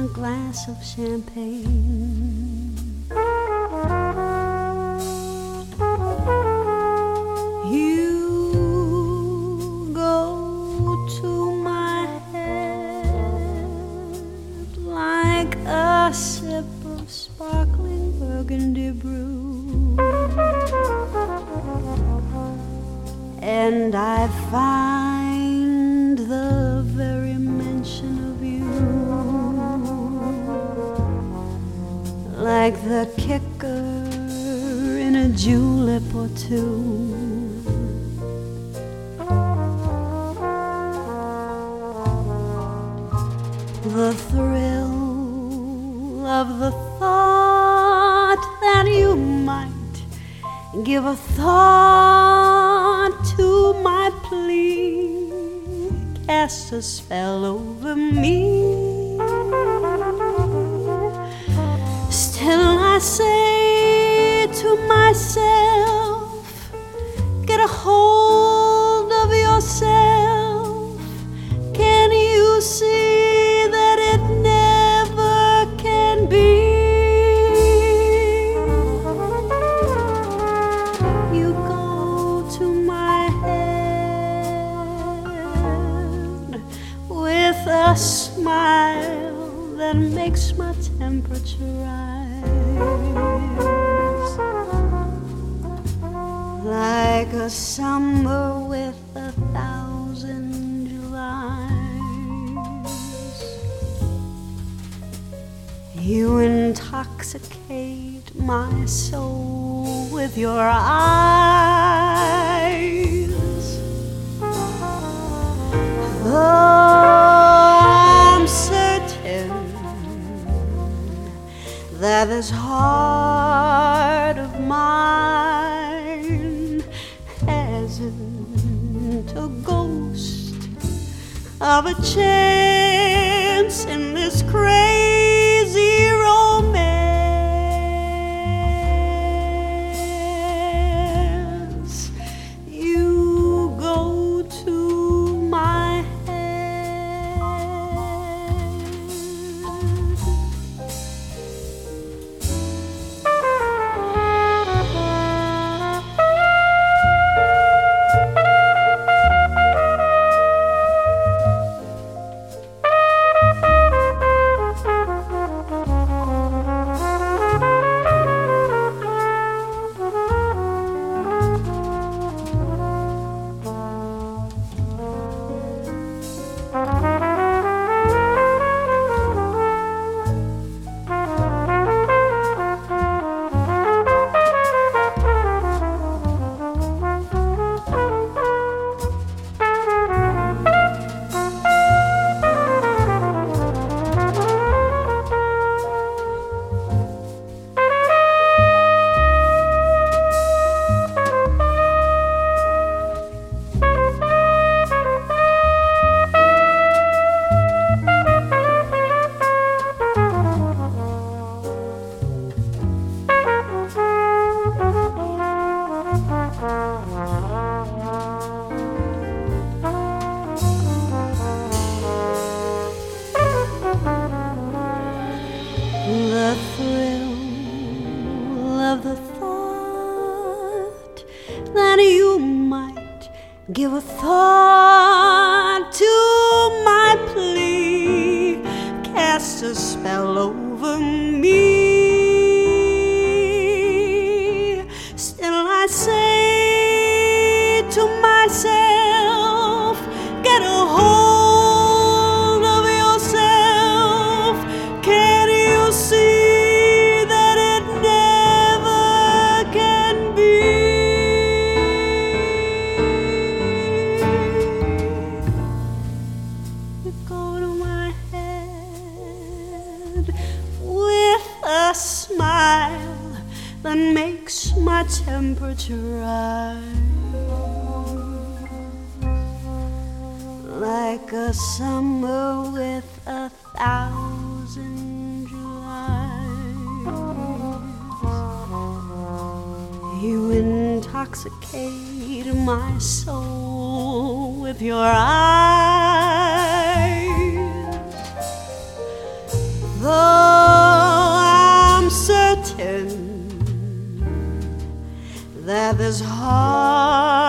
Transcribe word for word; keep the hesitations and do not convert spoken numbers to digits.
glass of champagne. You go to my head like a sip of sparkling burgundy brew, and I find the very mention of you like the kicker in a julep or two. The thrill of the thought that you might give a thought to my plea casts a spell over me. Still I say to myself, get a hold of yourself. Can you see that it never can be? You go to my head with a smile that makes my temperature rise, like a summer with a thousand Julys. You intoxicate my soul with your eyes. Oh, I'm certain that this heart of mine hasn't a ghost of a chance in this crazy romance. You go to my head. The thrill of the thought that you might give a thought to my plea casts a spell over me. Still I say to myself, get a hold of yourself. Can you see that it never can be? You go to my head with a smile that makes my temperature rise, like a summer with a thousand Julys. You intoxicate my soul with your eyes. pretend that this heart